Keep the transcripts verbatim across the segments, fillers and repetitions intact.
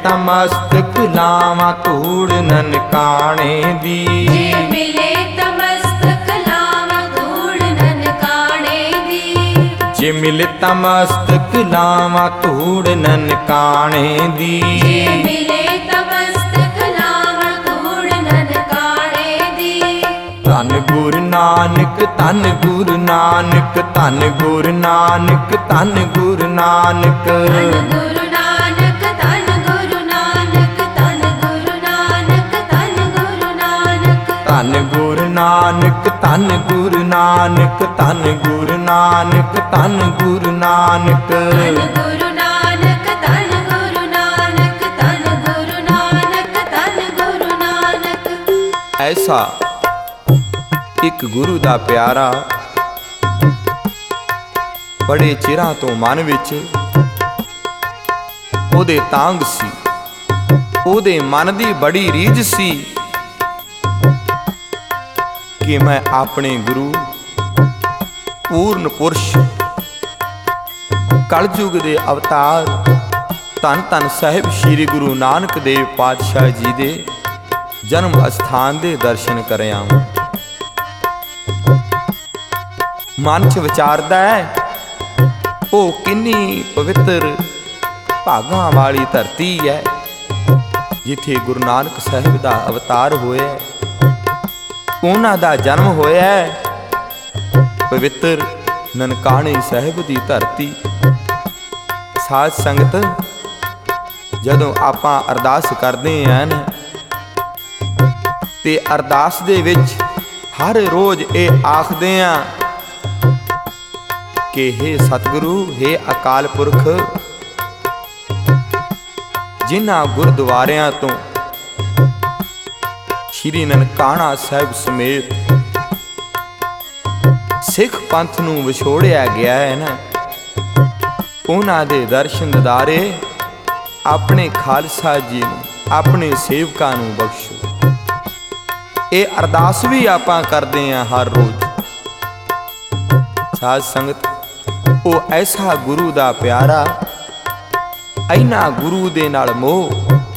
तमस्तक लावा धूड़ ननकाणे दी। जे मिले तमस्तक लावा धूड़ ननकाणे दी। जे मिले तमस्तक लावा धूड़ ननकाणे दी। जे मिले तमस्तक लावा धूड़ ननकाणे दी। धन गुरु नानक धन गुरु नानक धन गुरु नानक धन गुरु नानक धन गुरु नानक धन गुरु नानक धन गुरु नानक धन गुरु नानक धन गुरु नानक धन गुरु नानक धन गुरु नानक धन गुरु नानक धन गुरु नानक धन गुरु नानक धन गुरु नानक धन गुरु नानक। ऐसा एक गुरु दा प्यारा बड़े चिरां तो मन विच ओदे तांग सी, ओदे मन दी बड़ी रीझ सी कि मैं अपने गुरु पूर्ण पुरुष कलयुग दे अवतार धन धन साहिब श्री गुरु नानक देव पातशाह जी दे जन्म अस्थान दे दर्शन कर आवां। मन च विचारदा है ओ किन्नी पवित्र भागां वाली धरती है जिथे गुरु नानक साहिब दा अवतार होया, उन्हां दा जन्म होया है पवित्र ननकाणे साहिब दी धरती। साध संगत जदों आपां अरदास करदे हैं ते अरदास दे विच हर रोज ये आखदे आ कि हे सतगुरु हे अकाल पुरख, जिन्हां गुरुद्वारियां तो श्री ननकाणा साहिब समेत सिख पंथ नूं विछोड़िया गया है ना, उन्हां दे दर्शन दीदारे अपने खालसा जी नूं अपने सेवकां नूं बख्शो। ये अरदास भी आपां करदे आ हर रोज। साध संगत ओ ऐसा गुरु दा प्यारा ऐना गुरु दे नाल मोह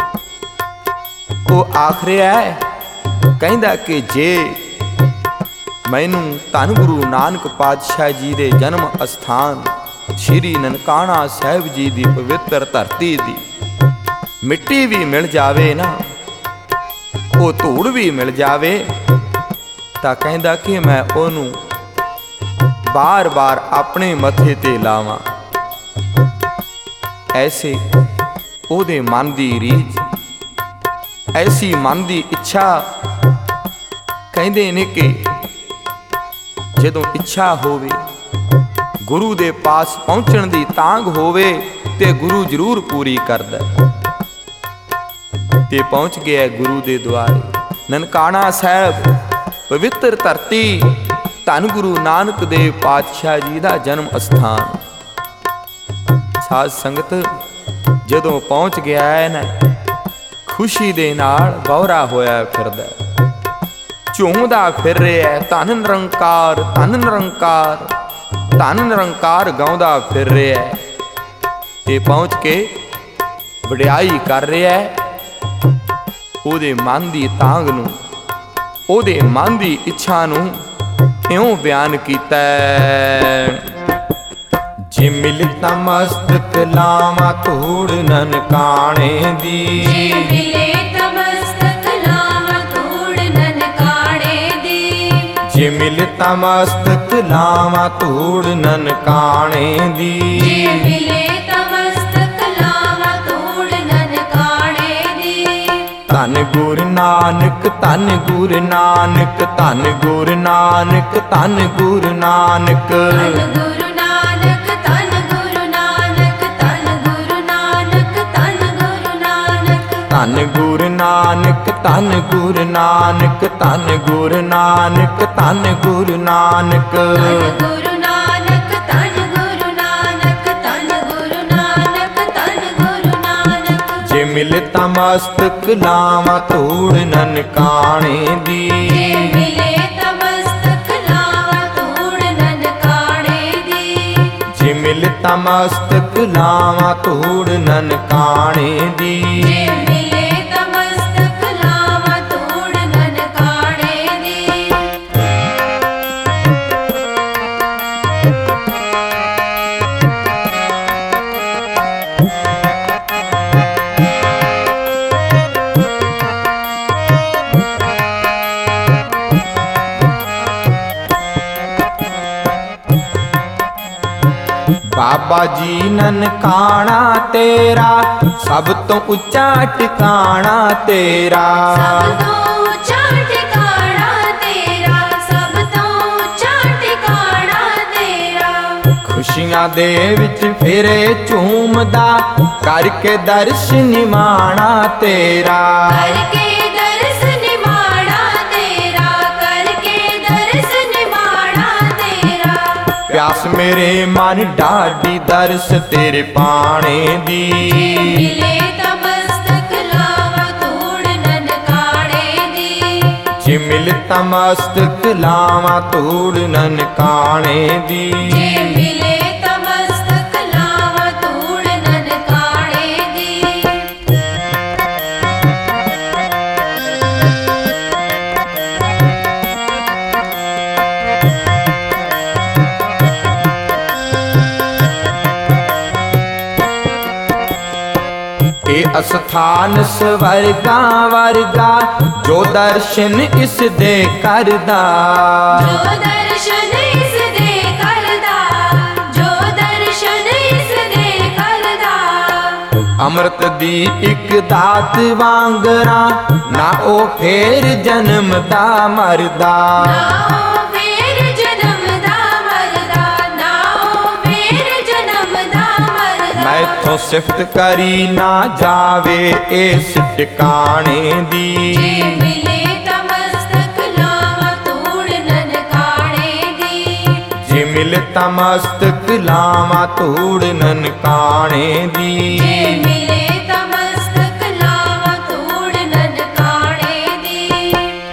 ओ आख रिहा है कहंदा कि जे मैनू धन गुरु नानक पातशाह जी दे जन्म अस्थान श्री ननकाणा साहिब जी दी पवित्र धरती दी मिट्टी भी मिल जावे ना, ओ धूड़ भी मिल जावे तां कहंदा कि मैं ओनू बार बार अपने मथे ते लावां। ऐसे ओदे मन दी रीझ, ऐसी मन दी इच्छा कहंदे ने कि जदों इच्छा होवे गुरु दे पास पहुंचण दी तांग होवे ते गुरु जरूर पूरी करदा। ते पहुंच गया गुरु दे द्वारे ननकाणा साहिब पवित्र धरती धन गुरु नानक देव पातशाह जी दा जन्म अस्थान। साध संगत जदों पहुंच गया है ना, खुशी दे नाल गौरा होया फिरदा, झूमदा फिर रहा है धन निरंकार धन निरंकार धन निरंकार गाउंदा फिर रहा है। ते पहुंच के वडियाई कर रहा है ओदे मन दी तांग नूं, ओदे मन दी इच्छा नूं इउं बयान कीता जे मिलता मस्तक लावा धूड़ ननकाणे दी। जे मिले तमस्तक लावा धूड़ ननकाणे दी। जे मिलता मस्तक लावा धूड़ ननकाणे दी। जे मिले तमस्तक लावा धूड़ ननकाणे दी। धन गुरु नानक धन गुरु नानक धन गुरु नानक धन गुरु नानक धन गुरु नानक धन गुरु नानक धन गुरु नानक धन गुरु नानक धन गुरु नानक धन गुरु नानक धन गुरु नानक धन गुरु नानक धन गुरु नानक धन गुरु नानक धन गुरु नानक धन गुरु नानक। जे मिलता मस्तक लावा धूड़ ननकाणे दी। जे मिले तमस्तक लावा धूड़ ननकाणे दी। जे मिलता मस्तक लावा धूड़ ननकाणे दी। जे ਬਾਬਾ ਜੀ ਨਨਕਾਣਾ ਤੇਰਾ ਸਭ ਤੋਂ ਉੱਚਾ ਟਿਕਾਣਾ ਤੇਰਾ। ਸਭ ਤੋਂ ਉੱਚਾ ਟਿਕਾਣਾ ਤੇਰਾ, ਸਭ ਤੋਂ ਉੱਚਾ ਟਿਕਾਣਾ ਤੇਰਾ। ਖੁਸ਼ੀਆਂ ਦੇ ਵਿੱਚ ਫਿਰੇ ਝੂਮਦਾ ਕਰਕੇ ਦਰਸ਼ ਨਿਮਾਣਾ ਤੇਰਾ। ਕਰਕੇ ਦਰਸ ਨਿਮਾਣਾ ਤੇਰਾ, ਕਰਕੇ ਦਰਸ ਨਿਮਾਣਾ ਤੇਰਾ। ਪਿਆਸ ਮੇਰੇ ਮਨ ਢਾਡੀ ਦਰਸ ਤੇਰੇ ਪਾਣੇ ਦੀ। ਮਿਲੇ ਤਾਂ ਮਸਤਕ ਲਾਵਾਂ ਧੂੜ ਨਨਕਾਣੇ ਦੀ। ਜੇ ਮਿਲ ਤਾਂ ਮਸਤਕ ਲਾਵਾਂ ਧੂੜ ਨਨਕਾਣੇ ਦੀ। ਜੇ ਮਿਲੇ ਤਾਂ ਮਸਤਕ ਲਾਵਾਂ ਧੂੜ ਨਨਕਾਣੇ ਦੀ। ਇਹ ਅਸਥਾਨ ਸਵਰਗਾ ਵਰਗਾ ਜੋ ਦਰਸ਼ਨ ਇਸ ਦੇ ਕਰਦਾ। ਜੋ ਦਰਸ਼ਨ ਇਸ ਦੇ ਕਰਦਾ, ਜੋ ਦਰਸ਼ਨ ਇਸ ਦੇ ਕਰਦਾ। ਅੰਮ੍ਰਿਤ ਦੀ ਇੱਕ ਦਾਤ ਵਾਂਗਰਾ ਨਾ ਉਹ ਫੇਰ ਜਨਮ ਦਾ ਮਰਦਾ। ਨਾ ਉਹ ਫੇਰ ਜਨਮ ਦਾ ਮਰਦਾ, ਨਾ ਉਹ ਫੇਰ ਜਨਮ ਦਾ ਮਰਦਾ। ਮੈਥੋਂ ਸਿਫਤ ਕਰੀ ਨਾ ਜਾਵੇ ਇਸ ਟਿਕਾਣੇ ਦੀ। ਜੇ ਮਿਲੇ ਤਾਂ ਮਸਤਕ ਲਾਵਾਂ ਧੂੜ ਨਨਕਾਣੇ ਦੀ। ਜੇ ਮਿਲ ਤਾਂ ਮਸਤਕ ਲਾਵਾਂ ਧੂੜ ਨਨਕਾਣੇ ਦੀ। ਜੇ ਮਿਲੇ ਤਾਂ ਮਸਤਕ ਲਾਵਾਂ ਧੂੜ ਨਨਕਾਣੇ ਦੀ।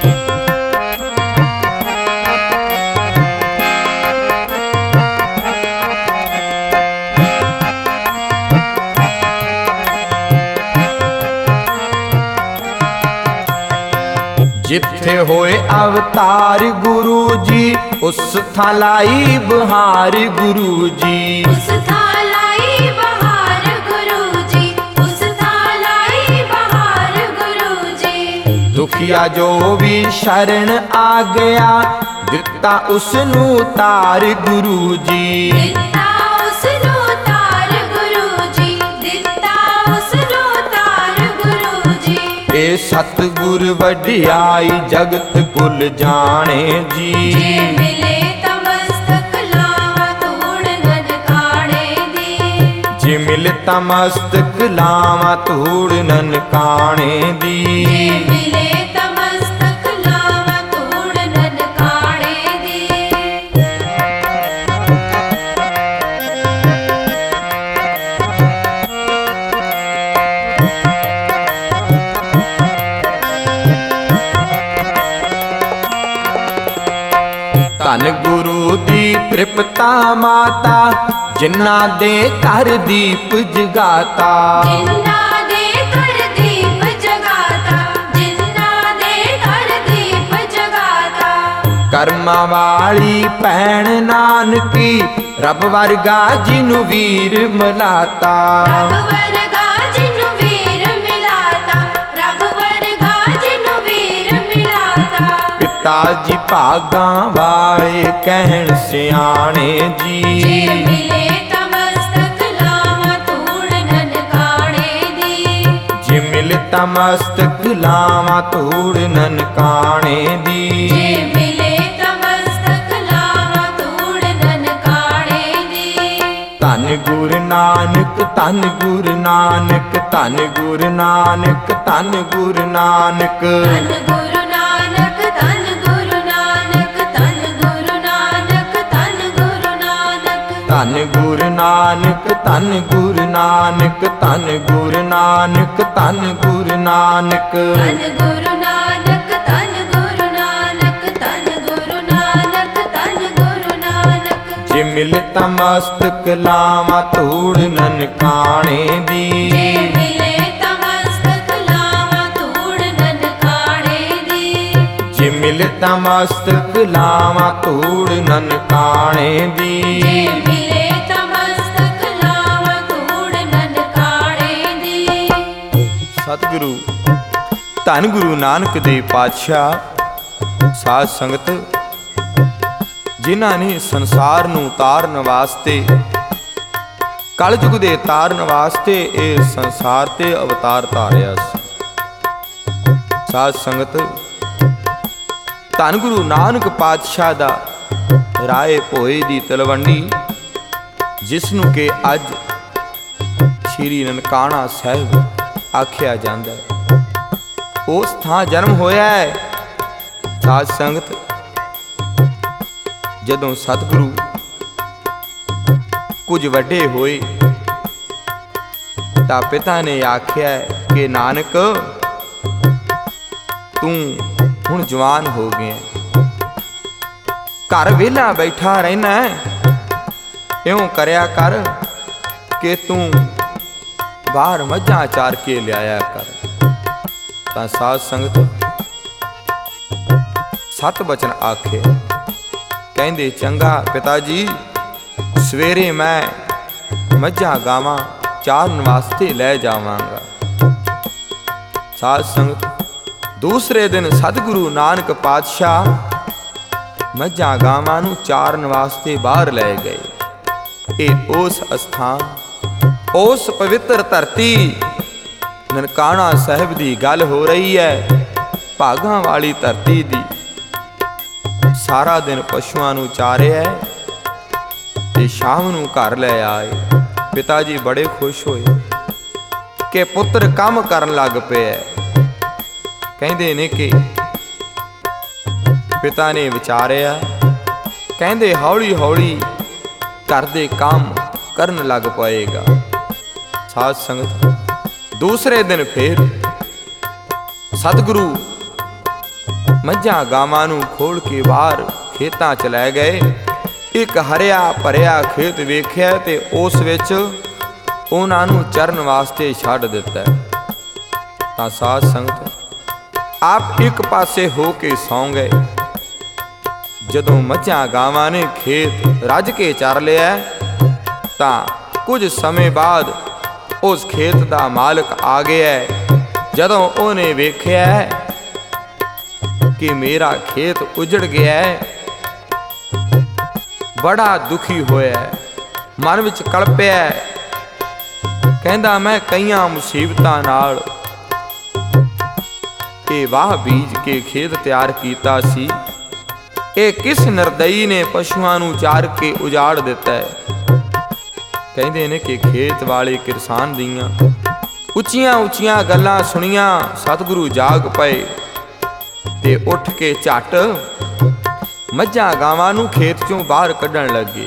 ਜਿੱਥੇ ਹੋਏ ਅਵਤਾਰ ਗੁਰੂ ਜੀ ਉਸ ਥਾਂ ਲਾਈ ਬਹਾਰ ਗੁਰੂ ਜੀ। ਉਸ ਥਾਂ ਲਾਈ ਬਹਾਰ ਗੁਰੂ ਜੀ, ਉਸ ਥਾਂ ਲਾਈ ਬਹਾਰ ਗੁਰੂ ਜੀ। ਦੁਖੀਆ ਜੋ ਵੀ ਸ਼ਰਨ ਆ ਗਿਆ ਦਿੱਤਾ ਉਸ ਨੂੰ ਤਾਰ ਗੁਰੂ ਜੀ। ਦਿੱਤਾ ਉਸ ਨੂੰ ਤਾਰ ਗੁਰੂ ਜੀ, ਦਿੱਤਾ ਉਸ ਨੂੰ ਤਾਰ ਗੁਰੂ ਜੀ। ਇਹ ਸਤਿਗੁਰ ਵਡਿਆਈ ਜਗਤ ਕੁਲ ਜਾਣੇ ਜੀ। ਜੇ ਮਿਲੇ ਤਾਂ ਮਸਤਕ ਲਾਵਾਂ ਧੂੜ ਨਨਕਾਣੇ ਦੀ। ਜੇ ਮਿਲ ਤਾਂ ਮਸਤਕ ਲਾਵਾਂ ਧੂੜ ਨਨਕਾਣੇ ਦੀ। ਜੇ ਮਿਲੇ ਤਾਂ ਮਸਤਕ ਲਾਵਾਂ ਧੂੜ ਨਨਕਾਣੇ ਦੀ। ਧੰਨ ਗੁਰੂ ਦੀ ਤ੍ਰਿਪਤਾ ਮਾਤਾ ਜਿਨ੍ਹਾਂ ਦੇ ਘਰ ਦੀਪ ਜਗਾਤਾ। ਜਿਨ੍ਹਾਂ ਦੇ ਘਰ ਦੀਪ ਜਗਾਤਾ, ਜਿਨ੍ਹਾਂ ਦੇ ਘਰ ਦੀਪ ਜਗਾਤਾ। ਕਰਮਾਂ ਵਾਲੀ ਭੈਣ ਨਾਨਕੀ ਰੱਬ ਵਰਗਾ ਜਿਹਨੂੰ ਵੀਰ ਮਿਲਾਤਾ। ਰੱਬ ਵਰਗਾ ਜਿਹਨੂੰ ਵੀਰ ਮਿਲਾਤਾ, ਰੱਬ ਵਰਗਾ ਜਿਹਨੂੰ ਵੀਰ ਮਿਲਾਤਾ। ਪਿਤਾ ਜੀ ਭਾਗਾਂ ਵਾਲੇ ਕਹਿਣ ਸਿਆਣੇ ਜੇ ਜੀ। ਮਿਲੇ ਤਾਂ ਮਸਤਕ ਲਾਵਾਂ ਧੂੜ ਨਨਕਾਣੇ ਦੀ। ਜੇ ਮਿਲ ਤਾਂ ਮਸਤਕ ਲਾਵਾਂ ਧੂੜ ਨਨਕਾਣੇ ਦੀ। ਜੇ ਮਿਲੇ ਤਾਂ ਮਸਤਕ ਲਾਵਾਂ ਧੂੜ ਨਨਕਾਣੇ ਦੀ। ਧੰਨ ਗੁਰੂ ਨਾਨਕ ਧੰਨ ਗੁਰੂ ਨਾਨਕ ਧੰਨ ਗੁਰੂ ਨਾਨਕ ਧੰਨ ਗੁਰੂ ਨਾਨਕ। ਧੰਨ ਗੁਰੂ ਨਾਨਕ, ਧੰਨ ਗੁਰੂ ਨਾਨਕ, ਧੰਨ ਗੁਰੂ ਨਾਨਕ, ਧੰਨ ਗੁਰੂ ਨਾਨਕ। ਧੰਨ ਗੁਰੂ ਨਾਨਕ ਧੰਨ ਗੁਰੂ ਨਾਨਕ ਧੰਨ ਗੁਰੂ ਨਾਨਕ ਧੰਨ ਗੁਰੂ ਨਾਨਕ। ਧੰਨ ਗੁਰੂ ਨਾਨਕ, ਧੰਨ ਗੁਰੂ ਨਾਨਕ, ਧੰਨ ਗੁਰੂ ਨਾਨਕ, ਧੰਨ ਗੁਰੂ ਨਾਨਕ। ਜੇ ਮਿਲ ਤਾਂ ਮਸਤਕ ਲਾਵਾਂ ਧੂੜ ਨਨਕਾਣੇ ਦੀ। ਜੇ ਮਿਲੇ ਤਾਂ ਮਸਤਕ ਲਾਵਾਂ ਧੂੜ ਨਨਕਾਣੇ ਦੀ। ਜੇ ਮਿਲ ਤਾਂ ਮਸਤਕ ਲਾਵਾਂ ਧੂੜ ਨਨਕਾਣੇ ਦੀ। ਜੇ ਮਿਲੇ ਤਾਂ ਮਸਤਕ ਲਾਵਾਂ ਧੂੜ ਨਨਕਾਣੇ ਦੀ। ਸਤਿਗੁਰੂ ਧੰਨ ਗੁਰੂ ਨਾਨਕ ਦੇਵ ਪਾਤਸ਼ਾਹ ਸਾਧ ਸੰਗਤ ਜਿਨ੍ਹਾਂ ਨੇ ਸੰਸਾਰ ਨੂੰ ਉਤਾਰਨ ਵਾਸਤੇ ਕਲਯੁਗ ਦੇ ਤਾਰਨ ਵਾਸਤੇ ਇਹ ਸੰਸਾਰ ਤੇ ਅਵਤਾਰ ਧਾਰਿਆ ਸੀ। ਸਾਧ ਸੰਗਤ, ਧੰਨ ਗੁਰੂ ਨਾਨਕ ਪਾਤਸ਼ਾਹ ਦਾ ਰਾਏ ਭੋਏ ਦੀ ਤਲਵੰਡੀ, ਜਿਸ ਨੂੰ ਕਿ ਅੱਜ ਸ਼੍ਰੀ ਨਨਕਾਣਾ ਸਾਹਿਬ ਆਖਿਆ ਜਾਂਦਾ ਹੈ, ਉਸ ਥਾਂ ਜਨਮ ਹੋਇਆ ਹੈ। ਸਾਧ ਸੰਗਤ, ਜਦੋਂ ਸਤਿਗੁਰੂ ਕੁਝ ਵੱਡੇ ਹੋਏ ਤਾਂ ਪਿਤਾ ਨੇ ਆਖਿਆ ਕਿ ਨਾਨਕ, ਤੂੰ ਹੁਣ ਜਵਾਨ ਹੋ ਗਿਆ, ਘਰ ਵਿਹਲਾ ਬੈਠਾ ਰਹਿਣਾ, ਇਉਂ ਕਰਿਆ ਕਰ ਕਿ ਤੂੰ ਬਾਹਰ ਮੱਝਾਂ ਚਾਰ ਕੇ ਲਿਆਇਆ ਕਰ। ਤਾਂ ਸਾਧ ਸੰਗਤ ਸਤ ਬਚਨ ਆਖੇ, ਕਹਿੰਦੇ ਚੰਗਾ ਪਿਤਾ ਜੀ, ਸਵੇਰੇ ਮੈਂ ਮੱਝਾਂ ਗਾਵਾਂ ਚਾਰਨ ਵਾਸਤੇ ਲੈ ਜਾਵਾਂਗਾ। ਸਾਧ ਸੰਗਤ, ਦੂਸਰੇ ਦਿਨ ਸਤਿਗੁਰੂ ਨਾਨਕ ਪਾਤਸ਼ਾਹ ਮੱਝਾਂ ਗਾਵਾਂ ਨੂੰ ਚਾਰਨ ਵਾਸਤੇ ਬਾਹਰ ਲੈ ਗਏ। ਇਹ ਉਸ ਅਸਥਾਨ, ਉਸ ਪਵਿੱਤਰ ਧਰਤੀ ਨਨਕਾਣਾ ਸਾਹਿਬ ਦੀ ਗੱਲ ਹੋ ਰਹੀ ਹੈ, ਭਾਗਾਂ ਵਾਲੀ ਧਰਤੀ ਦੀ। ਸਾਰਾ ਦਿਨ ਪਸ਼ੂਆਂ ਨੂੰ ਚਾਰਿਆ ਤੇ ਸ਼ਾਮ ਨੂੰ ਘਰ ਲੈ ਆਏ। ਪਿਤਾ ਜੀ ਬੜੇ ਖੁਸ਼ ਹੋਏ ਕਿ ਪੁੱਤਰ ਕੰਮ ਕਰਨ ਲੱਗ ਪਿਆ। ਕਹਿੰਦੇ ਨੇ ਕਿ ਪਿਤਾ ਨੇ ਵਿਚਾਰਿਆ, ਕਹਿੰਦੇ ਹੌਲੀ ਹੌਲੀ ਘਰ ਦੇ ਕੰਮ ਕਰਨ ਲੱਗ ਪਏਗਾ। ਸਾਧ ਸੰਗਤ, ਦੂਸਰੇ ਦਿਨ ਫੇਰ ਸਤਿਗੁਰੂ ਮੱਝਾਂ ਗਾਵਾਂ ਨੂੰ ਖੋਲ ਕੇ ਬਾਹਰ ਖੇਤਾਂ ਚ ਲੈ ਗਏ। ਇੱਕ ਹਰਿਆ ਭਰਿਆ ਖੇਤ ਵੇਖਿਆ ਤੇ ਉਸ ਵਿੱਚ ਉਹਨਾਂ ਨੂੰ ਚਰਨ ਵਾਸਤੇ ਛੱਡ ਦਿੱਤਾ। ਤਾਂ ਸਾਧ ਸੰਗਤ, ਆਪ ਇੱਕ ਪਾਸੇ ਹੋ ਕੇ ਸੌਂ ਗਏ। ਜਦੋਂ ਮੱਝਾਂ ਗਾਵਾਂ ਨੇ ਖੇਤ ਰੱਜ ਕੇ ਚਰ ਲਿਆ ਤਾਂ ਕੁਝ ਸਮੇਂ ਬਾਅਦ ਉਸ ਖੇਤ ਦਾ ਮਾਲਕ ਆ ਗਿਆ। ਜਦੋਂ ਉਹਨੇ ਵੇਖਿਆ ਕਿ ਮੇਰਾ ਖੇਤ ਉਜੜ ਗਿਆ, ਬੜਾ ਦੁਖੀ ਹੋਇਆ, ਮਨ ਵਿੱਚ ਕਲਪਿਆ। ਕਹਿੰਦਾ ਮੈਂ ਕਈਆਂ ਮੁਸੀਬਤਾਂ ਨਾਲ ਇਹ ਵਾਹ ਬੀਜ ਕੇ ਖੇਤ ਤਿਆਰ ਕੀਤਾ ਸੀ, ਇਹ ਕਿਸ ਨਿਰਦਈ ਨੇ ਪਸ਼ੂਆਂ ਨੂੰ ਚਾਰ ਕੇ ਉਜਾੜ ਦਿੱਤਾ ਹੈ। ਕਹਿੰਦੇ ਨੇ ਕਿ ਖੇਤ ਵਾਲੇ ਕਿਸਾਨ ਦੀਆਂ ਉੱਚੀਆਂ ਉੱਚੀਆਂ ਗੱਲਾਂ ਸੁਣੀਆਂ ਸਤਿਗੁਰੂ ਜਾਗ ਪਏ ਤੇ ਉੱਠ ਕੇ ਝੱਟ ਮੱਝਾਂ ਗਾਵਾਂ ਨੂੰ ਖੇਤ ਚੋਂ ਬਾਹਰ ਕੱਢਣ ਲੱਗੇ।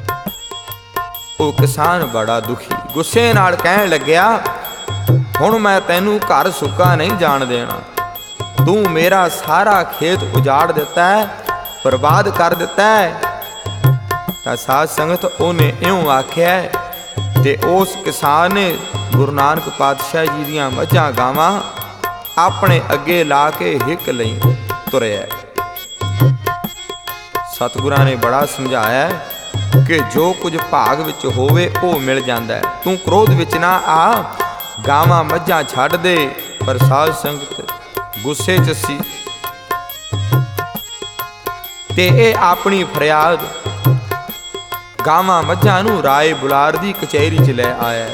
ਉਹ ਕਿਸਾਨ ਬੜਾ ਦੁਖੀ, ਗੁੱਸੇ ਨਾਲ ਕਹਿਣ ਲੱਗਿਆ, ਹੁਣ ਮੈਂ ਤੈਨੂੰ ਘਰ ਸੁੱਕਾ ਨਹੀਂ ਜਾਣ ਦੇਣਾ, ਤੂੰ ਮੇਰਾ ਸਾਰਾ ਖੇਤ ਉਜਾੜ ਦਿੱਤਾ ਹੈ, ਬਰਬਾਦ ਕਰ ਦਿੱਤਾ ਹੈ। ਤਾਂ ਸਾਧ ਸੰਗਤ, ਉਹਨੇ ਇਉਂ ਆਖਿਆ ਤੇ ਉਸ ਕਿਸਾਨ ਨੇ ਗੁਰੂ ਨਾਨਕ ਪਾਤਸ਼ਾਹ ਜੀ ਦੀਆਂ ਮੱਝਾਂ ਗਾਵਾਂ ਆਪਣੇ ਅੱਗੇ ਲਾ ਕੇ ਹਿੱਕ ਲਈ ਤੁਰਿਆ। ਸਤਿਗੁਰਾਂ ਨੇ ਬੜਾ ਸਮਝਾਇਆ ਕਿ ਜੋ ਕੁਝ ਭਾਗ ਵਿੱਚ ਹੋਵੇ ਉਹ ਮਿਲ ਜਾਂਦਾ ਹੈ, ਤੂੰ ਕ੍ਰੋਧ ਵਿੱਚ ਨਾ ਆ, ਗਾਵਾਂ ਮੱਝਾਂ ਛੱਡ ਦੇ। ਪਰ ਸਾਧ ਸੰਗਤ ਗੁੱਸੇ 'ਚ ਸੀ ਤੇ ਇਹ ਆਪਣੀ ਫਰਿਆਦ ਗਾਵਾਂ ਮੱਝਾਂ ਨੂੰ ਰਾਏ ਬੁਲਾਰ ਦੀ ਕਚਹਿਰੀ 'ਚ ਲੈ ਆਇਆ।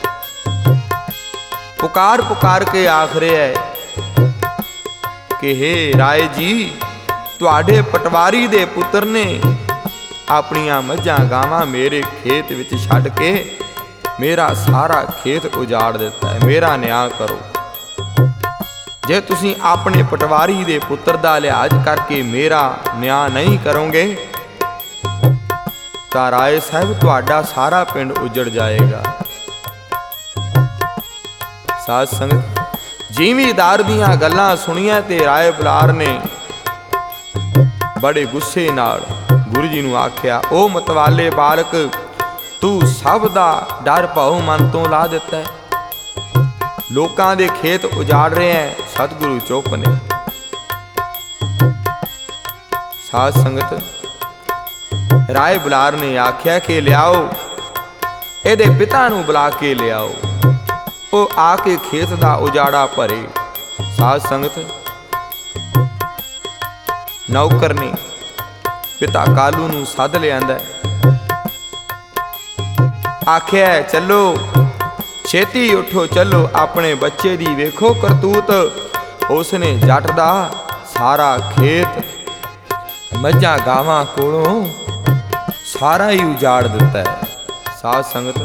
ਪੁਕਾਰ ਪੁਕਾਰ ਕੇ ਆਖ ਰਿਹਾ ਕਿ ਹੇ ਰਾਏ ਜੀ, ਤੁਹਾਡੇ ਪਟਵਾਰੀ ਦੇ ਪੁੱਤਰ ਨੇ ਆਪਣੀਆਂ ਮੱਝਾਂ ਗਾਵਾਂ ਮੇਰੇ ਖੇਤ ਵਿੱਚ ਛੱਡ ਕੇ ਮੇਰਾ ਸਾਰਾ ਖੇਤ ਉਜਾੜ ਦਿੱਤਾ ਹੈ, ਮੇਰਾ ਨਿਆਂ ਕਰੋ। ਜੇ ਤੁਸੀਂ ਆਪਣੇ ਪਟਵਾਰੀ ਦੇ ਪੁੱਤਰ ਦਾ ਲਿਹਾਜ਼ ਕਰਕੇ ਮੇਰਾ ਨਿਆਂ ਨਹੀਂ ਕਰੋਗੇ ਤਾਂ ਰਾਏ ਸਾਹਿਬ ਤੁਹਾਡਾ ਸਾਰਾ ਪਿੰਡ ਉਜੜ ਜਾਏਗਾ। ਸਾਧ ਸੰਗਤ, ਜ਼ਿਮੀਦਾਰ ਦੀਆਂ ਗੱਲਾਂ ਸੁਣੀਆਂ ਤੇ ਰਾਏ ਬੁਲਾਰ ਨੇ ਬੜੇ ਗੁੱਸੇ ਨਾਲ ਗੁਰੂ ਜੀ ਨੂੰ ਆਖਿਆ, ਉਹ ਮਤਵਾਲੇ ਬਾਲਕ, ਤੂੰ ਸਭ ਦਾ ਡਰ ਭਾਉ ਮਨ ਤੋਂ ਲਾ ਦਿੱਤਾ ਹੈ, ਲੋਕਾਂ ਦੇ ਖੇਤ ਉਜਾੜ ਰਹੇ ਹੈ। ਸਤਿਗੁਰੂ ਚੁੱਪ ਨੇ। ਸਾਧ ਸੰਗਤ, ਰਾਏ ਬੁਲਾਰ ਨੇ ਆਖਿਆ ਕਿ ਲਿਆਓ, ਇਹਦੇ ਪਿਤਾ ਨੂੰ ਬੁਲਾ ਕੇ ਲਿਆਓ, ਉਹ ਆ ਕੇ ਖੇਤ ਦਾ ਉਜਾੜਾ ਭਰੇ। ਸਾਧ ਸੰਗਤ, ਨੌਕਰ ਨੇ ਪਿਤਾ ਕਾਲੂ ਨੂੰ ਸੱਦ ਲਿਆਂਦਾ आख्या चलो छेती उठो चलो अपने बच्चे दी वेखो करतूत। उसने जट दा सारा खेत मझां गावां कोलों सारा ही उजाड़ दिता है। साध संगत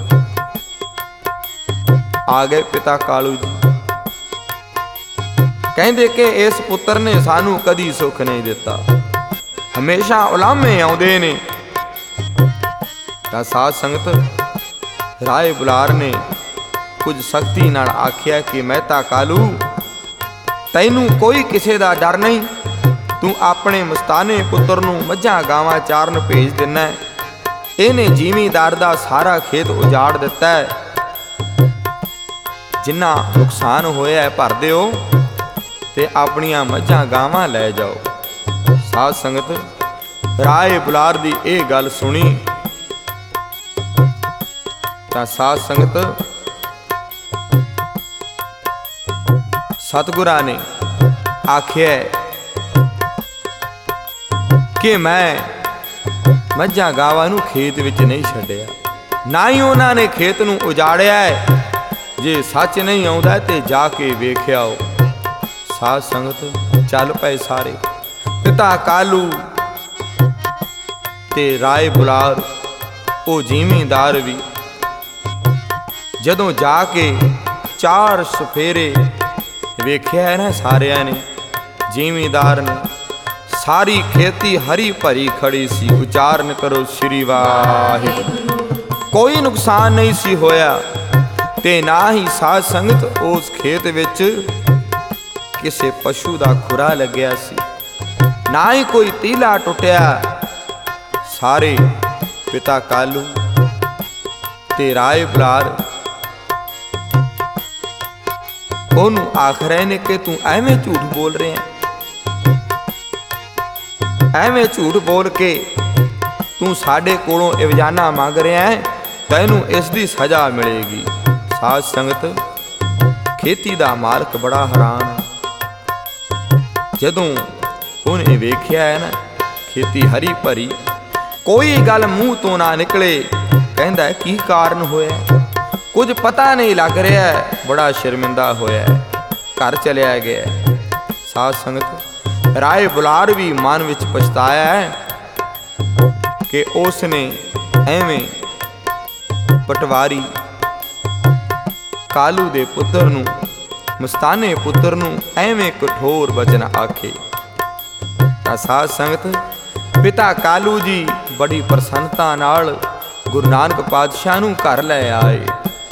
आ गए पिता कालू जी, कहंदे कि इस पुत्र ने सानू कदी सुख नहीं दिता, हमेशा उलामे आउंदे ने। तां साध संगत राय बुलार ने कुछ सख्ती नाल आख्या कि मेहता कालू तैनू कोई किसे दा डर नहीं, तू अपने मस्ताने पुत्र नू मझां गावां चारन भेज दिना है। इहने जिमीदार दा सारा खेत उजाड़ दिता है, जिन्ना नुकसान होया है भर दिओ ते अपनियां मझां गावां लै जाओ। साध संगत राय बुलार दी इह गल सुनी तां साध संगत सतगुरां ने आख्या कि मैं मझां गावां नू खेत विच नहीं छड्डिया, ना ही उन्हां ने खेत नू उजाड़िया है। जे सच नहीं आउंदा ते जाके वेख्या आओ। साध संगत चल पए सारे, पिता कालू ते राय बुलार ओ जिमीदार भी। जदों जाके चार सफेरे वेख्या है ना सारिया ने, जिमीदार ने सारी खेती हरी भरी खड़ी सी। उचारण करो श्री वाहिगुरू। कोई नुकसान नहीं सी होया ते ना ही साध संगत उस खेत विच किसे पशु दा खुरा लग्या सी, ना ही कोई तीला टुटिया। सारे पिता कालू ते राय बुलार ਉਹਨੂੰ ਆਖ ਰਹੇ ਨੇ ਕਿ ਤੂੰ ਐਵੇਂ ਝੂਠ ਬੋਲ ਰਿਹਾ, ਐਵੇਂ ਝੂਠ ਬੋਲ ਕੇ ਤੂੰ ਸਾਡੇ ਕੋਲੋਂ ਇਵਜ਼ਾਨਾ ਮੰਗ ਰਿਹਾ ਹੈ, ਤੈਨੂੰ ਇਸ ਦੀ ਸਜ਼ਾ ਮਿਲੇਗੀ। ਸਾਧ ਸੰਗਤ ਖੇਤੀ ਦਾ ਮਾਲਕ ਬੜਾ ਹੈਰਾਨ ਹੈ। ਜਦੋਂ ਉਹਨੇ ਵੇਖਿਆ ਹੈ ਨਾ ਖੇਤੀ ਹਰੀ ਭਰੀ, ਕੋਈ ਗੱਲ ਮੂੰਹ ਤੋਂ ਨਾ ਨਿਕਲੇ, ਕਹਿੰਦਾ ਕੀ ਕਾਰਨ ਹੋਇਆ, कुछ पता नहीं लग रहा है, बड़ा शर्मिंदा होया है, घर चलिया गया। साध संगत राय बुलार भी मन विच पछताया है कि उसने एवें पटवारी कालू दे पुत्र नू, मस्ताने पुत्र नू एवें कठोर वचन आखे। साध संगत पिता कालू जी बड़ी प्रसन्नता नाल गुरु नानक पातशाह नू घर लै आए।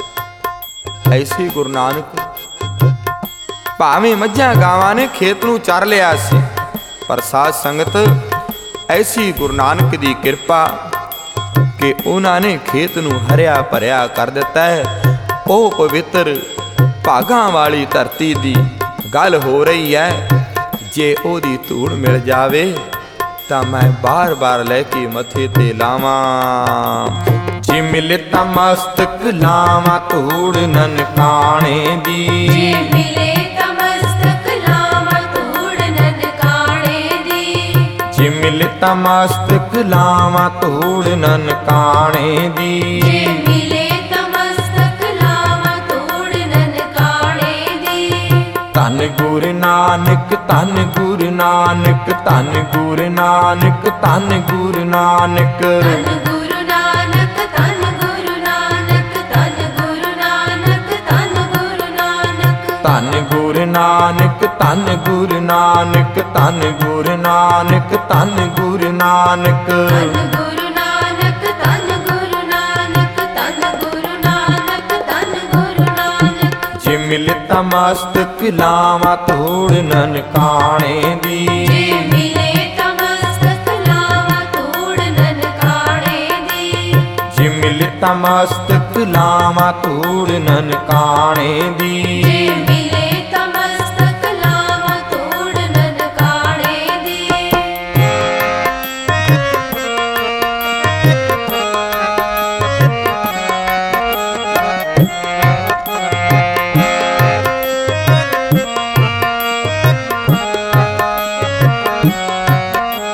ऐसे गुरु नानक भावें मझां गावां ने खेत नूं चर लिया सी, पर साध संगत ऐसी गुरु नानक दी किरपा कि उन्हां ने खेत नूं हरिया भरिया कर दिता है। ओ पवित्र भागां वाली धरती दी गल हो रही है, जे ओदी धूड़ मिल जावे तां मैं बार बार लैके मथे ते लावां। जे मिले ता मस्तक लावा धूड़ ननकाणे दी, जे मिले ता मस्तक लावा धूड़ ननकाणे दी, जे मिले ता मस्तक लावा धूड़ ननकाणे दी, जे मिले ता मस्तक लावा धूड़ ननकाणे दी। धन गुरु नानक धन गुरु नानक धन गुरु नानक धन गुरु नानक धन गुरु नानक धन गुरु नानक धन गुरु नानक धन गुरु नानक धन गुरु नानक धन गुरु नानक धन गुरु नानक धन गुरु नानक धन गुरु नानक धन गुरु नानक धन गुरु नानक धन गुरु नानक। जे मिलता मस्तक लावा धूड़ ननकाणे दी, जे मिले ता मस्तक लावा धूड़ ननकाणे दी, जे मिलता मस्तक लावा धूड़ ननकाणे दी, जे मिले ता मस्तक लावा धूड़ ननकाणे दी।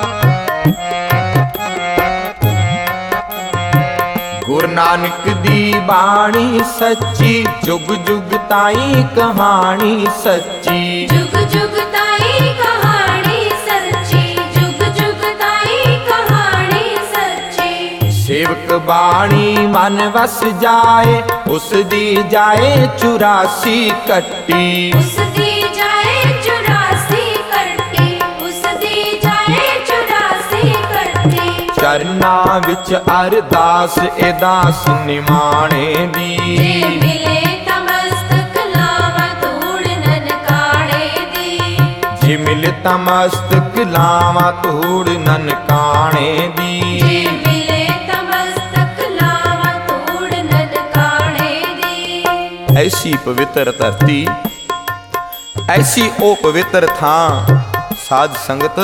गुरु नानक दी ਬਾਣੀ ਸੱਚੀ, ਜੁਗ ਜੁਗ ਤਾਈ ਕਹਾਣੀ ਸੱਚੀ। जुग जुग ताई कहानी सच्ची, जुग जुग ताई कहानी सच्ची। ਸੇਵਕ ਬਾਣੀ ਮਨ ਵਸ ਜਾਏ, ਉਸ ਦੀ ਜਾਏ ਚੁਰਾਸੀ ਕੱਟੀ। उसदी जाए चुरासी कट्टी, उसदी जाए चुरासी कट्टी। ਚਰਨਾਂ ਵਿੱਚ ਅਰਦਾਸ ਇਹਦਾਸ ਨਿਮਾਣੇ जे ਦੀ। मिले तमस्तक लावा धूड़ ननकाणे दी। ਜੇ ਮਿਲ ਤਾਂ ਮਸਤਕ ਲਾਵਾਂ ਧੂੜ ਨਨਕਾਣੇ ਦੀ। जे मिले तमस्तक लावा धूड़ ननकाणे दी। ਐਸੀ ਪਵਿੱਤਰ ਧਰਤੀ, ਐਸੀ ਉਹ ਪਵਿੱਤਰ ਥਾਂ ਸਾਧ ਸੰਗਤ,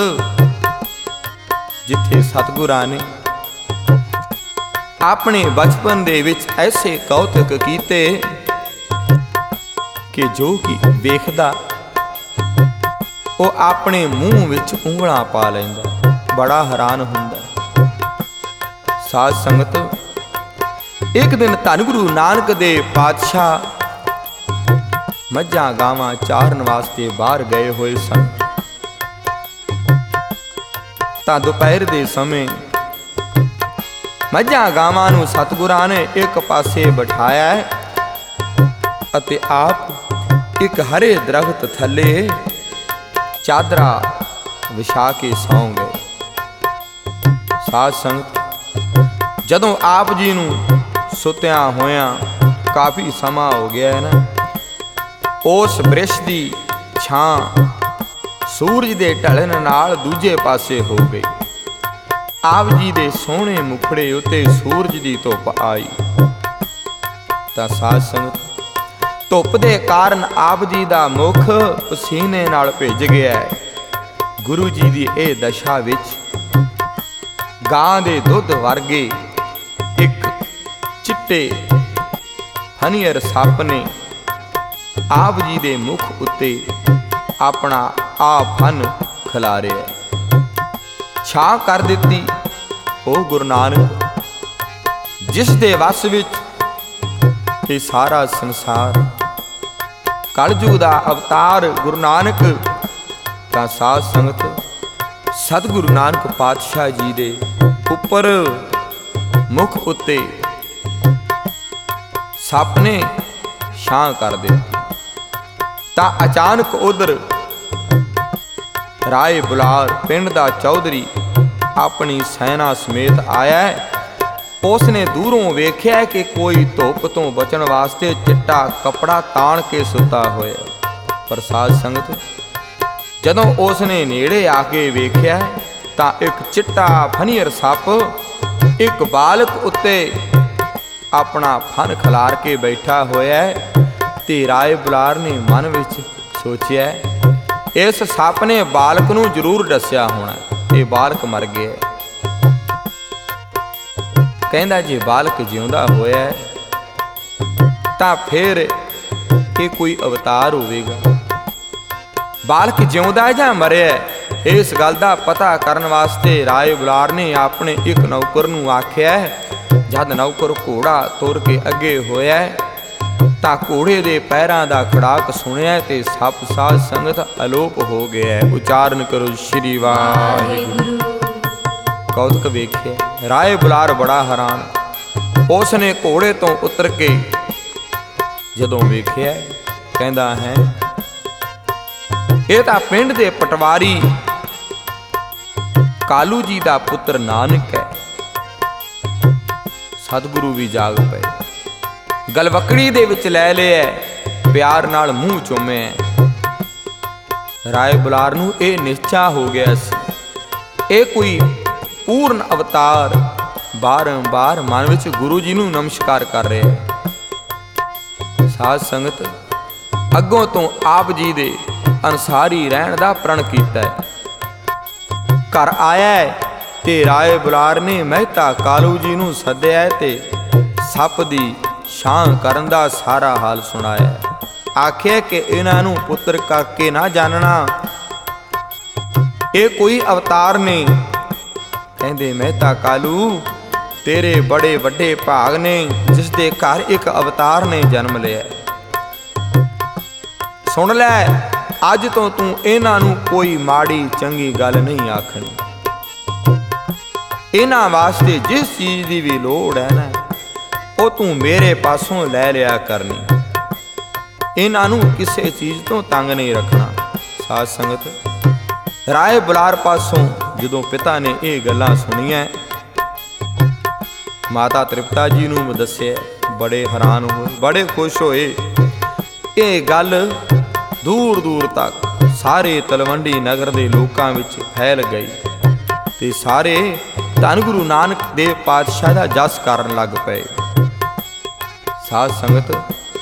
ਜਿੱਥੇ ਸਤਿਗੁਰਾਂ ਨੇ ਆਪਣੇ ਬਚਪਨ ਦੇ ਵਿੱਚ ਐਸੇ ਕੌਤਕ ਕੀਤੇ ਕਿ ਜੋ ਕਿ ਵੇਖਦਾ ਉਹ ਆਪਣੇ ਮੂੰਹ ਵਿੱਚ ਉਂਗਲਾਂ ਪਾ ਲੈਂਦਾ, ਬੜਾ ਹੈਰਾਨ ਹੁੰਦਾ। ਸਾਧ ਸੰਗਤ, ਇੱਕ ਦਿਨ ਧੰਨ ਗੁਰੂ ਨਾਨਕ ਦੇਵ ਪਾਤਸ਼ਾਹ ਮੱਝਾਂ ਗਾਵਾਂ ਚਾਰਨ ਵਾਸਤੇ ਬਾਹਰ ਗਏ ਹੋਏ ਸਨ। ਤਾਂ ਦੁਪਹਿਰ ਦੇ ਸਮੇਂ ਮੱਝਾਂ ਗਾਵਾਂ ਨੂੰ ਸਤਿਗੁਰਾਂ ਨੇ ਇੱਕ ਪਾਸੇ ਬਿਠਾਇਆ ਹੈ ਅਤੇ ਆਪ ਇੱਕ ਹਰੇ ਦਰਖਤ ਥੱਲੇ ਚਾਦਰਾ ਵਿਛਾ ਕੇ ਸੌਂ ਗਏ। ਸਾਧ ਸੰਗਤ, ਜਦੋਂ ਆਪ ਜੀ ਨੂੰ ਸੁੱਤਿਆਂ ਹੋਇਆਂ ਕਾਫੀ ਸਮਾਂ ਹੋ ਗਿਆ ਹੈ ਨਾ, ਉਸ ਬ੍ਰਿਸ਼ ਦੀ ਛਾਂ ਸੂਰਜ ਦੇ ਢਲਣ ਨਾਲ ਦੂਜੇ ਪਾਸੇ ਹੋ ਗਈ। ਆਪ ਜੀ ਦੇ ਸੋਹਣੇ ਮੁਖੜੇ ਉੱਤੇ ਸੂਰਜ ਦੀ ਧੁੱਪ ਆਈ। ਤਾਂ ਸਾਧ ਸੰਗਤ, ਧੁੱਪ ਦੇ ਕਾਰਨ ਆਪ ਜੀ ਦਾ ਮੁਖ ਪਸੀਨੇ ਨਾਲ ਭਿੱਜ ਗਿਆ ਹੈ। ਗੁਰੂ ਜੀ ਦੀ ਇਹ ਦਸ਼ਾ ਵਿੱਚ ਗਾਂ ਦੇ ਦੁੱਧ ਵਰਗੇ ਇੱਕ ਚਿੱਟੇ ਹਨੀਅਰ ਸੱਪ ਨੇ ਆਪ ਜੀ ਦੇ ਮੁਖ ਉੱਤੇ ਆਪਣਾ ਆ ਫਨ ਖਿਲਾਰਿਆ, ਛਾਂ ਕਰ ਦਿੱਤੀ। ਉਹ ਗੁਰੂ ਨਾਨਕ, ਜਿਸ ਦੇ ਵਸ ਵਿੱਚ ਇਹ ਸਾਰਾ ਸੰਸਾਰ, ਕਲਯੁਗ ਦਾ ਅਵਤਾਰ ਗੁਰੂ ਨਾਨਕ। ਤਾਂ ਸਾਧ ਸੰਗਤ, ਸਤਿਗੁਰੂ ਨਾਨਕ ਪਾਤਸ਼ਾਹ ਜੀ ਦੇ ਉੱਪਰ ਮੁਖ ਉੱਤੇ ਸੱਪ ਨੇ ਛਾਂ ਕਰ ਦਿੱਤੀ। ਤਾਂ ਅਚਾਨਕ ਉਧਰ ਰਾਏ ਬੁਲਾਰ ਪਿੰਡ ਦਾ ਚੌਧਰੀ ਆਪਣੀ ਸੈਨਾ ਸਮੇਤ ਆਇਆ। ਉਸ ਨੇ ਦੂਰੋਂ ਵੇਖਿਆ ਕਿ ਕੋਈ ਧੁੱਪ ਤੋਂ ਬਚਣ ਵਾਸਤੇ ਚਿੱਟਾ ਕੱਪੜਾ ਤਾਣ ਕੇ ਸੁੱਤਾ ਹੋਇਆ। ਪਰ ਸਾਧ ਸੰਗਤ, ਜਦੋਂ ਉਸ ਨੇ ਨੇੜੇ ਆ ਕੇ ਵੇਖਿਆ ਤਾਂ ਇੱਕ ਚਿੱਟਾ ਫਨੀਅਰ ਸੱਪ ਇੱਕ ਬਾਲਕ ਉੱਤੇ ਆਪਣਾ ਫਨ ਖਿਲਾਰ ਕੇ ਬੈਠਾ ਹੋਇਆ ਹੈ। ਤੇ ਰਾਏ ਬੁਲਾਰ ਨੇ ਮਨ ਵਿੱਚ ਸੋਚਿਆ, ਇਸ ਸੱਪ ਨੇ ਬਾਲਕ ਨੂੰ ਜ਼ਰੂਰ ਦੱਸਿਆ ਹੋਣਾ, ਇਹ ਬਾਲਕ ਮਰ ਗਿਆ। ਕਹਿੰਦਾ ਜੇ ਬਾਲਕ ਜਿਉਂਦਾ ਹੋਇਆ ਤਾਂ ਫਿਰ ਇਹ ਕੋਈ ਅਵਤਾਰ ਹੋਵੇਗਾ। ਬਾਲਕ ਜਿਉਂਦਾ ਜਾਂ ਮਰਿਆ, ਇਸ ਗੱਲ ਦਾ ਪਤਾ ਕਰਨ ਵਾਸਤੇ ਰਾਏ ਬੁਲਾਰ ਨੇ ਆਪਣੇ ਇੱਕ ਨੌਕਰ ਨੂੰ ਆਖਿਆ। ਜਦ ਨੌਕਰ ਘੋੜਾ ਤੁਰ ਕੇ ਅੱਗੇ ਹੋਇਆ ਤਾਂ ਘੋੜੇ ਦੇ ਪੈਰਾਂ ਦਾ ਖੜਾਕ ਸੁਣਿਆ ਤੇ ਸੱਪ ਸਾਧ ਸੰਗਤ ਅਲੋਪ ਹੋ ਗਿਆ। ਉਚਾਰਨ ਕਰੋ ਸ਼੍ਰੀ ਵਾਹਿਗੁਰੂ। ਕੌਤਕ ਵੇਖਿਆ, ਰਾਏ ਬੁਲਾਰ ਬੜਾ ਹੈਰਾਨ। ਉਸ ਨੇ ਘੋੜੇ ਤੋਂ ਉਤਰ ਕੇ ਜਦੋਂ ਵੇਖਿਆ, ਕਹਿੰਦਾ ਹੈ ਇਹ ਤਾਂ ਪਿੰਡ ਦੇ ਪਟਵਾਰੀ ਕਾਲੂ ਜੀ ਦਾ ਪੁੱਤਰ ਨਾਨਕ ਹੈ। ਸਤਿਗੁਰੂ ਵੀ ਜਾਗ ਪਏ, ਗਲਵਕੜੀ ਦੇ ਵਿੱਚ ਲੈ ਲਿਆ, ਪਿਆਰ ਨਾਲ ਮੂੰਹ ਚੁੰਮਿਆ। ਰਾਏ ਬੁਲਾਰ ਨੂੰ ਇਹ ਨਿਸ਼ਚਾ ਹੋ ਗਿਆ ਸੀ ਇਹ ਕੋਈ ਪੂਰਨ ਅਵਤਾਰ ਬਾਰੰਬਾਰ ਮਨ ਵਿੱਚ ਗੁਰੂ ਜੀ ਨੂੰ ਨਮਸਕਾਰ ਕਰ ਰਿਹਾ ਹੈ। ਸਾਧ ਸੰਗਤ, ਅੱਗੋਂ ਤੋਂ ਆਪ ਜੀ ਦੇ ਅਨਸਾਰੀ ਰਹਿਣ ਦਾ ਪ੍ਰਣ ਕੀਤਾ ਹੈ। ਘਰ ਆਇਆ ਤੇ ਰਾਏ ਬੁਲਾਰ ਨੇ ਮਹਿਤਾ ਕਾਲੂ ਜੀ ਨੂੰ ਸੱਦਿਆ ਤੇ ਸੱਪ ਦੀ ਛਾਂ ਕਰਨ ਦਾ ਸਾਰਾ ਹਾਲ ਸੁਣਾਇਆ। ਆਖਿਆ ਕਿ ਇਹਨਾਂ ਨੂੰ ਪੁੱਤਰ ਕਰਕੇ ਨਾ ਜਾਣਨਾ, ਇਹ ਕੋਈ ਅਵਤਾਰ ਨੇ। ਕਹਿੰਦੇ ਮਹਿਤਾ ਕਾਲੂ, ਤੇਰੇ ਬੜੇ ਵੱਡੇ ਭਾਗ ਨੇ, ਜਿਸ ਦੇ ਘਰ ਇੱਕ ਅਵਤਾਰ ਨੇ ਜਨਮ ਲਿਆ। ਸੁਣ ਲੈ, ਅੱਜ ਤੋਂ ਤੂੰ ਇਹਨਾਂ ਨੂੰ ਕੋਈ ਮਾੜੀ ਚੰਗੀ ਗੱਲ ਨਹੀਂ ਆਖਣੀ। ਇਹਨਾਂ ਵਾਸਤੇ ਜਿਸ ਚੀਜ਼ ਦੀ ਵੀ ਲੋੜ ਹੈ ਨਾ, ਉਹ ਤੂੰ ਮੇਰੇ ਪਾਸੋਂ ਲੈ ਲਿਆ ਕਰਨੀ। ਇਹਨਾਂ ਨੂੰ ਕਿਸੇ ਚੀਜ਼ ਤੋਂ ਤੰਗ ਨਹੀਂ ਰੱਖਣਾ। ਸਾਧ ਸੰਗਤ, ਰਾਏ ਬੁਲਾਰ ਪਾਸੋਂ ਜਦੋਂ ਪਿਤਾ ਨੇ ਇਹ ਗੱਲਾਂ ਸੁਣੀਆਂ, ਮਾਤਾ ਤ੍ਰਿਪਤਾ ਜੀ ਨੂੰ ਦੱਸਿਆ, ਬੜੇ ਹੈਰਾਨ ਹੋਏ, ਬੜੇ ਖੁਸ਼ ਹੋਏ। ਇਹ ਗੱਲ ਦੂਰ ਦੂਰ ਤੱਕ ਸਾਰੇ ਤਲਵੰਡੀ ਨਗਰ ਦੇ ਲੋਕਾਂ ਵਿੱਚ ਫੈਲ ਗਈ ਤੇ ਸਾਰੇ ਧੰਨ ਗੁਰੂ ਨਾਨਕ ਦੇਵ ਪਾਤਸ਼ਾਹ ਦਾ ਜਸ ਕਰਨ ਲੱਗ ਪਏ। ਸਾਧ ਸੰਗਤ,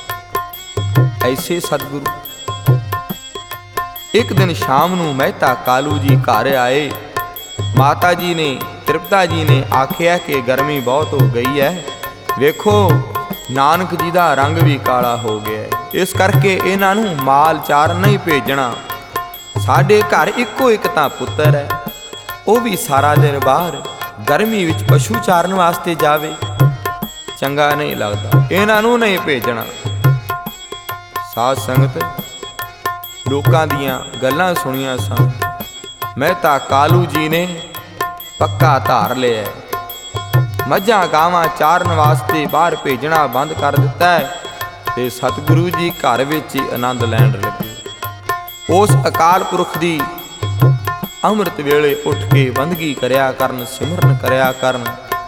ਐਸੇ ਸਤਿਗੁਰੂ ਇੱਕ ਦਿਨ ਸ਼ਾਮ ਨੂੰ ਮਹਿਤਾ ਕਾਲੂ ਜੀ ਘਰ ਆਏ। ਮਾਤਾ ਜੀ ਨੇ, ਤ੍ਰਿਪਤਾ ਜੀ ਨੇ ਆਖਿਆ ਕਿ ਗਰਮੀ ਬਹੁਤ ਹੋ ਗਈ ਹੈ, ਵੇਖੋ ਨਾਨਕ ਜੀ ਦਾ ਰੰਗ ਵੀ ਕਾਲਾ ਹੋ ਗਿਆ ਹੈ, ਇਸ ਕਰਕੇ ਇਹਨਾਂ ਨੂੰ ਮਾਲ ਚਾਰ ਨਹੀਂ ਭੇਜਣਾ। ਸਾਡੇ ਘਰ ਇੱਕੋ ਇੱਕ ਤਾਂ ਪੁੱਤਰ ਹੈ, ਉਹ ਵੀ ਸਾਰਾ ਦਿਨ ਬਾਹਰ ਗਰਮੀ ਵਿੱਚ ਪਸ਼ੂ ਚਾਰਨ ਵਾਸਤੇ ਜਾਵੇ, ਚੰਗਾ ਨਹੀਂ ਲੱਗਦਾ, ਇਹਨਾਂ ਨੂੰ ਨਹੀਂ ਭੇਜਣਾ। ਸਾਧ ਸੰਗਤ, ਲੋਕਾਂ ਦੀਆਂ ਗੱਲਾਂ ਸੁਣੀਆਂ ਸਨ। ਮਹਿਤਾ ਕਾਲੂ ਜੀ ਨੇ ਪੱਕਾ ਧਾਰ ਲਿਆ, ਮੱਝਾਂ ਗਾਵਾਂ ਚਾਰਨ ਵਾਸਤੇ ਬਾਹਰ ਭੇਜਣਾ ਬੰਦ ਕਰ ਦਿੱਤਾ ਹੈ ਤੇ ਸਤਿਗੁਰੂ ਜੀ ਘਰ ਵਿੱਚ ਹੀ ਆਨੰਦ ਲੈਣ ਲੱਗੇ। ਉਸ ਅਕਾਲ ਪੁਰਖ ਦੀ ਅੰਮ੍ਰਿਤ ਵੇਲੇ ਉੱਠ ਕੇ ਬੰਦਗੀ ਕਰਿਆ ਕਰਨ, ਸਿਮਰਨ ਕਰਿਆ ਕਰਨ।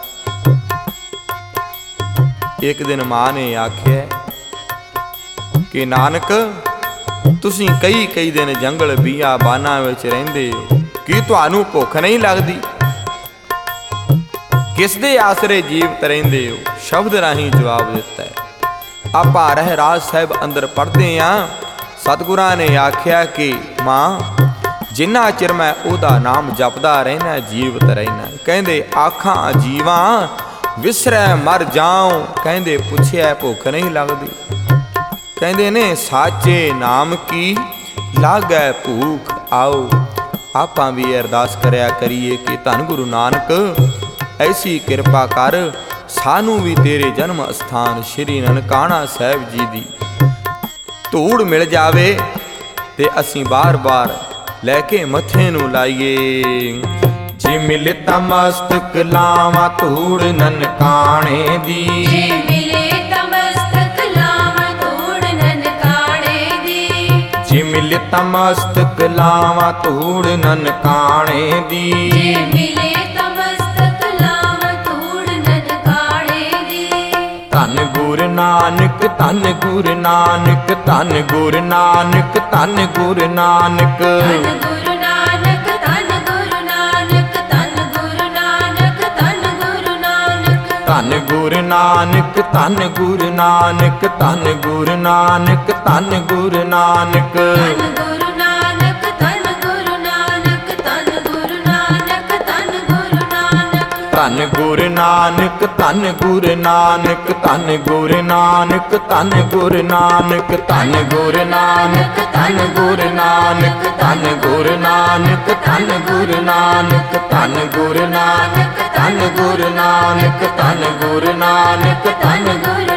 ਇੱਕ ਦਿਨ ਮਾਂ ਨੇ ਆਖਿਆ ਕਿ ਨਾਨਕ, ਤੁਸੀਂ ਕਈ ਕਈ ਦਿਨ ਜੰਗਲ ਬੀਆਬਾਨਾਂ ਵਿੱਚ ਰਹਿੰਦੇ ਹੋ, ਕੀ ਤੁਹਾਨੂੰ ਭੁੱਖ ਨਹੀਂ ਲੱਗਦੀ? ਕਿਸ ਦੇ ਆਸਰੇ ਜੀਵਤ ਰਹਿੰਦੇ ਹੋ? ਸ਼ਬਦ ਰਾਹੀਂ ਜਵਾਬ ਦਿੱਤਾ ਹੈ। ਆਪਾਂ ਰਹਿਰਾਜ ਸਾਹਿਬ ਅੰਦਰ ਪੜ੍ਹਦੇ ਹਾਂ, ਸਤਿਗੁਰਾਂ ਨੇ ਆਖਿਆ ਕਿ ਮਾਂ, ਜਿੰਨਾ ਚਿਰ ਮੈਂ ਉਹਦਾ ਨਾਮ ਜਪਦਾ ਰਹਿਣਾ, ਜੀਵਤ ਰਹਿਣਾ। ਕਹਿੰਦੇ ਆਖਾਂ ਜੀਵਾਂ ਵਿਸਰੈ ਮਰ ਜਾਉ, ਕਹਿੰਦੇ ਪੁੱਛਿਆ ਭੁੱਖ ਨਹੀਂ ਲੱਗਦੀ? ਕਹਿੰਦੇ ਨੇ ਸਾਚੇ ਨਾਮ ਕੀ ਲਾਗੈ ਭੂਖ, ਆਓ ਆਪਾਂ ਵੀ ਅਰਦਾਸ ਕਰਿਆ ਕਰੀਏ ਕਿ ਧੰਨ ਗੁਰੂ ਨਾਨਕ ਐਸੀ ਕਿਰਪਾ ਕਰ, ਸਾਨੂੰ ਵੀ ਤੇਰੇ ਜਨਮ ਅਸਥਾਨ ਸ਼੍ਰੀ ਨਨਕਾਣਾ ਸਾਹਿਬ ਜੀ ਦੀ ਧੂੜ ਮਿਲ ਜਾਵੇ ਤੇ ਅਸੀਂ ਬਾਰ-ਬਾਰ ਲੈ ਕੇ ਮੱਥੇ ਨੂੰ ਲਾਈਏ। ਜੇ ਮਿਲੇ ਤਾਂ ਮਸਤਕ ਲਾਵਾਂ ਧੂੜ ਨਨਕਾਣੇ ਦੀ, ਜੇ ਮਿਲੇ ਤਾਂ ਮਸਤਕ ਲਾਵਾਂ ਧੂੜ ਨਨਕਾਣੇ ਦੀ, ਜੇ ਮਿਲੇ ਤਾਂ ਮਸਤਕ ਲਾਵਾਂ ਧੂੜ ਨਨਕਾਣੇ ਦੀ, ਜੇ ਮਿਲੇ ਤਾਂ ਮਸਤਕ ਲਾਵਾਂ ਧੂੜ ਨਨਕਾਣੇ ਦੀ। ਧੰਨ ਗੁਰ ਨਾਨਕ, ਧੰਨ ਗੁਰ ਨਾਨਕ, ਧੰਨ ਗੁਰ ਨਾਨਕ, ਧੰਨ ਗੁਰ ਨਾਨਕ, ਧੰਨ ਗੁਰੂ ਨਾਨਕ, ਧੰਨ ਗੁਰੂ ਨਾਨਕ, ਧੰਨ ਗੁਰੂ ਨਾਨਕ, ਧੰਨ ਗੁਰੂ ਨਾਨਕ, ਧੰਨ ਗੁਰ ਨਾਨਕ, ਧੰਨ ਗੁਰ ਨਾਨਕ, ਧੰਨ ਗੁਰ ਨਾਨਕ, ਧੰਨ ਗੁਰ ਨਾਨਕ, ਧੰਨ ਗੁਰੂ ਨਾਨਕ, ਧੰਨ ਗੁਰੂ ਨਾਨਕ, ਧੰਨ ਗੁਰੂ ਨਾਨਕ, ਧੰਨ ਗੁਰੂ ਨਾਨਕ, ਧੰਨ ਗੁਰ ਨਾਨਕ, ਧੰਨ ਗੁਰ ਨਾਨਕ, ਧੰਨ ਗੁਰ ਨਾਨਕ, ਧੰਨ ਗੁਰ ਨਾਨਕ, ਧੰਨ ਗੁਰ ਨਾਨਕ, ਧੰਨ ਗੁਰ ਨਾਨਕ, ਧੰਨ ਗੁਰ ਨਾਨਕ, ਧੰਨ ਗੁਰ ਨਾਨਕ, ਧੰਨ ਗੁਰ ਨਾਨਕ, ਧੰਨ ਗੁਰ ਨਾਨਕ, ਧੰਨ ਗੁਰ ਨਾਨਕ, ਧੰਨ ਗੁਰ